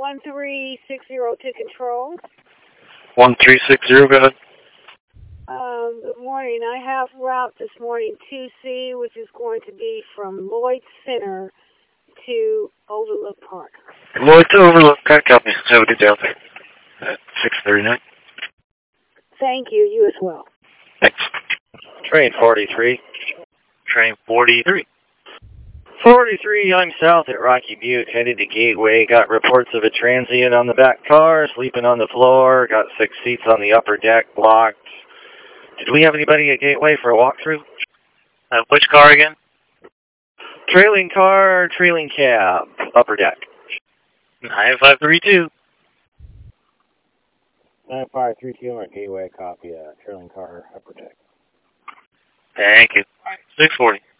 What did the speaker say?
1360 to control. 1360, go ahead. Good morning. I have route this morning 2C, which is going to be from Lloyd Center to Overlook Park. Lloyd to Overlook, okay, copy. Have a good day out there. At 6:39. Thank you. You as well. Thanks. Train 43. Train 43. 43, I'm south at Rocky Butte, headed to Gateway. Got reports of a transient on the back car, sleeping on the floor. Got 6 seats on the upper deck, blocked. Did we have anybody at Gateway for a walkthrough? Which car again? Trailing car, trailing cab, upper deck. 9532. 9532 at Gateway, copy, trailing car, upper deck. Thank you. 640.